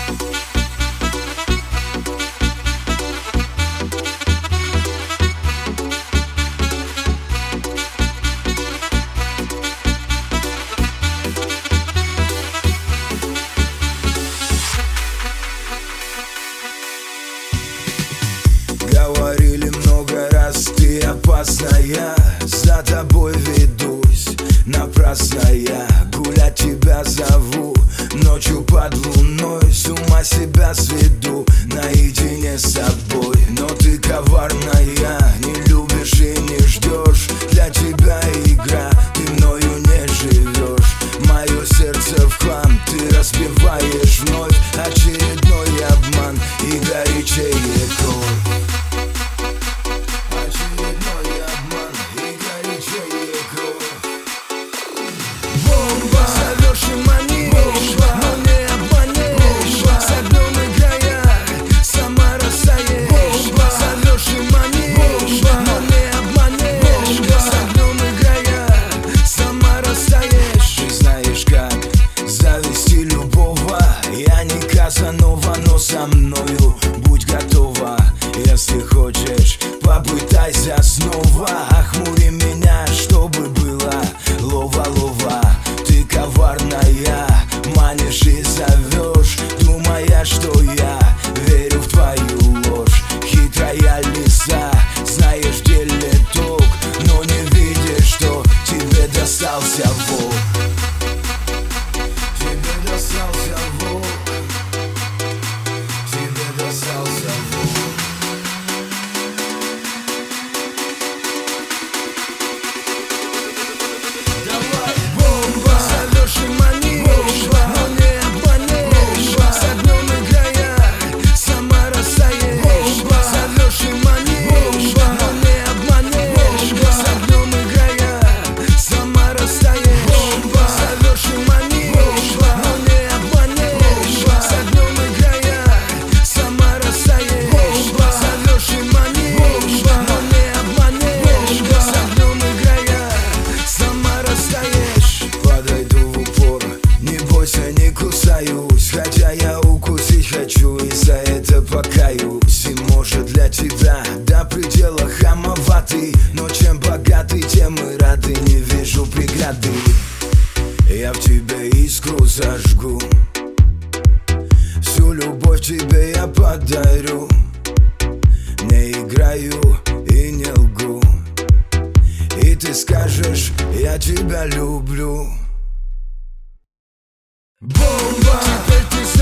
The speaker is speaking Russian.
Говорили много раз, ты опасная, за тобой ведусь напрасно я. Гулять тебя зову, ночью под луной, с ума себя сведу наедине с собой. Но ты коварная, не любишь и не ждешь, для тебя игра, ты мною не живешь. Мое сердце в хлам, ты разбиваешь вновь очередной обман и горячее кровь. Но со мною будь готова, если хочешь, попытайся снова. Охмури меня, чтобы было лова-лова. Ты коварная, манишь и зовешь, думая, что я верю в твою ложь. Хитрая лиса, знаешь, в деле толк, но не видишь, что тебе достался волк. Тебе достался волк. Не кусаюсь, хотя я укусить хочу, и за это покаюсь. И может для тебя до предела хамоватый, но чем богатый, тем и рады. Не вижу преграды, я в тебе искру зажгу, всю любовь тебе я подарю. Не играю и не лгу, и ты скажешь, я тебя люблю. Бомба! Теперь ты